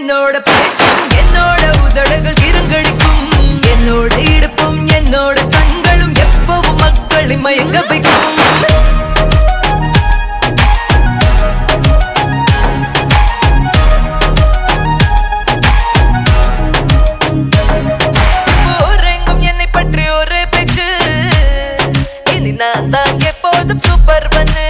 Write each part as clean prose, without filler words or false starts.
என்னோட பேச்சும் என்னோட உதடுகள் இருங்கடிக்கும் என்னோட இடுப்பும் என்னோட கண்களும் எப்பவும் மக்களை மயங்க வைக்கும் நான் தான் எப்போதும் சூப்பர் பண்ணு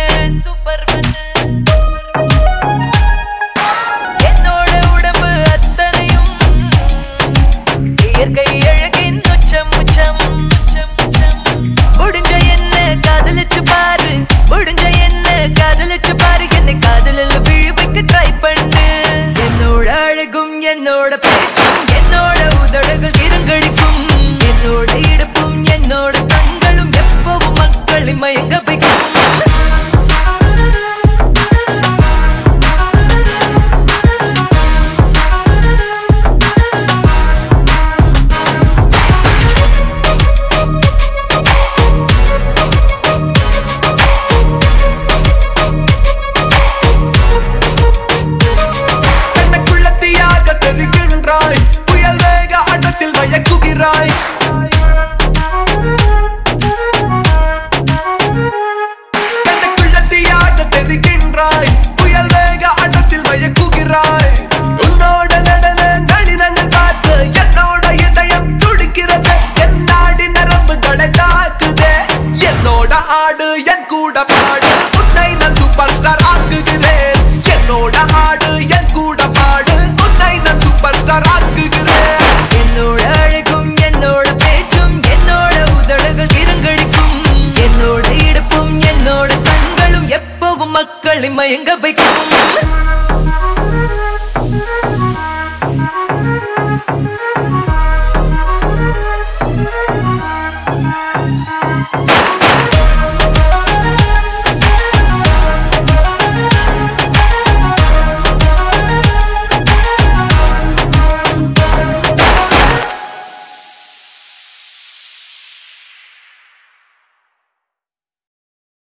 என்னோட உடம்பு அத்தனையும் இயற்கை அழகின் உச்சம் உச்சம் முடிஞ்ச என்ன காதலிச்சு பாரு முடிஞ்ச என்ன காதலிச்சு பாரு என்னை காதலில் விழுவிக்க ட்ரை பண்ணு என்னோட அழகும் என்னோட பேச்சும் என்னோட உதடுகள் இருங்கடிக்கும் என்னோட இடுப்பும் என்னோட கண்களும் எப்பவும் மக்களை மயங்க வைக்கும் புயல் வேக ஆட்டத்தில் மயக்குகிறாய் கண்ணுக்குள்ளத்தியாக தெரிகின்றாய் புயல் வேக ஆட்டத்தில் மயக்குகிறாய் உன்னோட நடன நளினங்கள் பார்த்து என்னோட இதயம் துடிக்கிறது என் நாடி நரம்புகளை தாக்குதே என்னோட ஆடு என் கூட பாடு உன்னை நான் சூப்பர் ஸ்டார் ஆக்குகிறேன் என்னோட ஆடு என் கூட பாடு உன்னை நான் சூப்பர் ஸ்டார் ஆக்குகிறேன் என்னோட அழகும் என்னோட பேச்சும் என்னோட உதடுகள் இருங்கடிக்கும் என்னோட இடுப்பும் என்னோட கண்களும் எப்பவும் மக்களை மயங்க வைக்கும்